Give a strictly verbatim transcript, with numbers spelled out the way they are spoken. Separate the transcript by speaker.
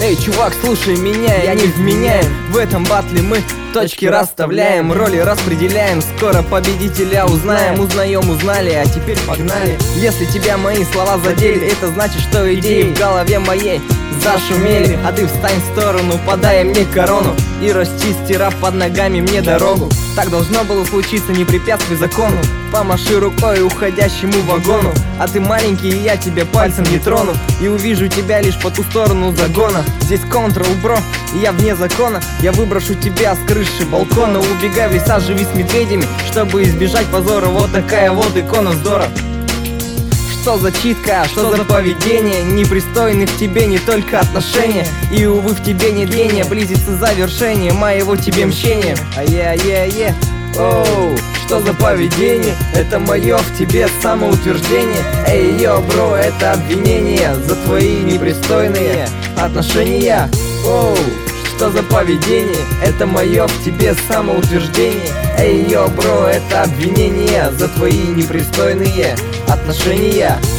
Speaker 1: Эй, чувак, слушай меня, я не вменяем. В этом батле мы точки расставляем, роли распределяем. Скоро победителя узнаем, узнаем, узнали, а теперь погнали. Если тебя мои слова задели, это значит, что идеи в голове моей зашумели. А ты встань в сторону, подай мне корону и расчисти раб под ногами мне дорогу. Так должно было случиться, не препятствуй закону. Помаши рукой уходящему вагону. А ты маленький, и я тебя пальцем не трону, и увижу тебя лишь по ту сторону загона. Здесь Control, бро, и я вне закона. Я выброшу тебя с крыши балкона. Убегай в леса, живи с медведями, чтобы избежать позора. Вот такая вот икона вздора. Что за читка, что за поведение? Непристойны в тебе не только отношения, и, увы, в тебе нет гения. Близится завершение моего тебе мщения. Ае-ае-ае, оу, что за поведение? Это мое в тебе самоутверждение. Эй, йо, бро, это обвинение за твои непристойные отношения. Оу, что за поведение? Это мое в тебе самоутверждение. Эй, йо, бро, это обвинение за твои непристойные отношения.